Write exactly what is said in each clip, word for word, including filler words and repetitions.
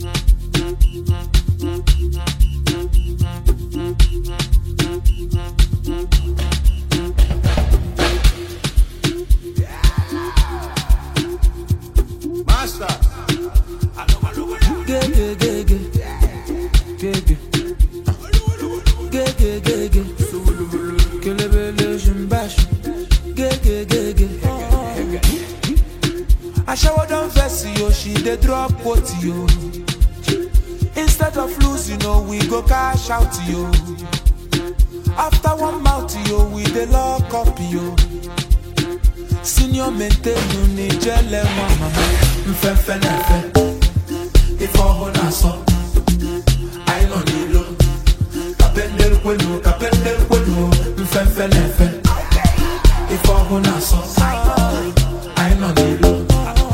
I shower down vest, yo, she dey drop quote, yo. Instead of losing, yo, we go cash out, yo. After one mouth, yo, we dey lock up, yo. Senior maintain, you need jele, mama. Mfefe nefe, if I wanna so, I don't need lo. Kapendel kwenu, kapendel kwenu, mfefe nefe, if I wanna so, I don't need lo.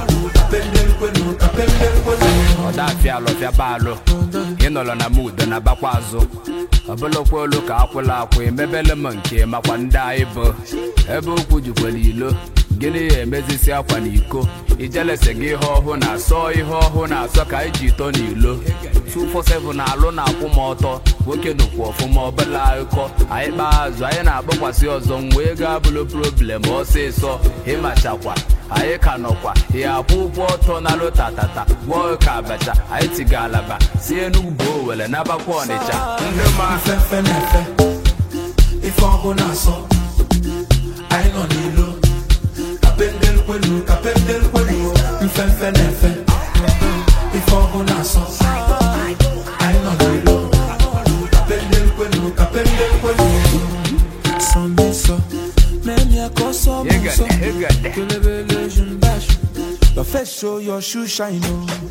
Odafia lo fia balo inolo na mood na bakwazo obolo kwolo ka akwula akwa emebele manke makwa nda ibo ebe okwu jukwelilo gini emezisi akwa n'iko ijelese gị ihe ọhụụ na asọ ihe ọhụụ na asọ ka iji to n'ilo two four seven na alụ na akwụ ma ọtọ nwoke nukwu ọfụma ọbụla akụkọ anyị kpaa azụ anyị na-akpọkwasị ọzọ mgbe ego abụrụ problem ọsịsọ ịmachakwa anyị ka nọkwa ya akwụ ụgwọ ọtọ na lụtatata gwọọ ka abacha anyị tiga alaba si Enugwu Owere n'abakwa Ọnịcha ndị ma mfefe nefe ife ọhụụ na asọ anyị nọ n'ilo kapendel kwenu kapendel kwenu mfefe nefe ife ọhụụ na asọ anyị nọ n'ilo kapendel kwenu kapendel kwenu sọmiso memi akoso muso kelebele jumbash your face show your shoe shine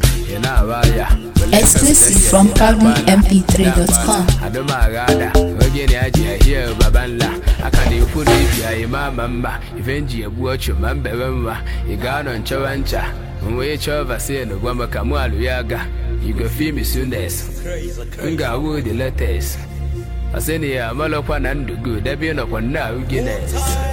exclusive from Calvin M P three dot com. Adomagada ogeni aji ahia babanla aka na efu na ibia imama mba ivenji ebu ocho mambebe mwa igano nchowa ncha mwe chova seno gwa makamu aluyaga you go feel me soonest nga wo the latest aseni ya malokwa na ndugu debi no kwa na ugines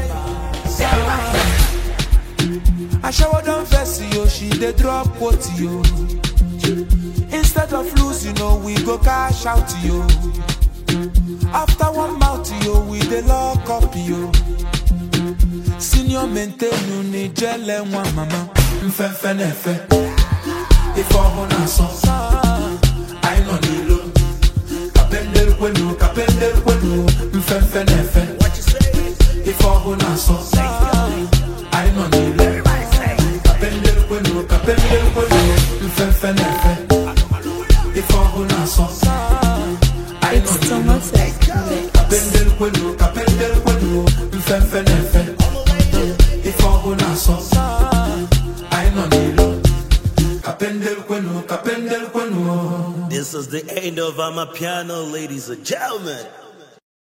I shower down vest, yo, she dey drop quote, yo. Instead of losing, yo, we go cash out, yo. After one mouth, yo, we dey lock up, yo. Senior maintain, you need jele one mama. Mfefe nefe, if I wanna so, I no need lo. Kapendel kwenu, kapendel kwenu, mfefe nefe. If I wanna so, I no need lo. Kapendel kwenu, kapendel kwenu, mfefe nefe. If I wanna so, I no need lo. Kapendel kwenu, kapendel kwenu, mfefe nefe. If I wanna so, I no need lo. Kapendel kwenu, kapendel kwenu. This is the end of Amapiano, ladies and gentlemen.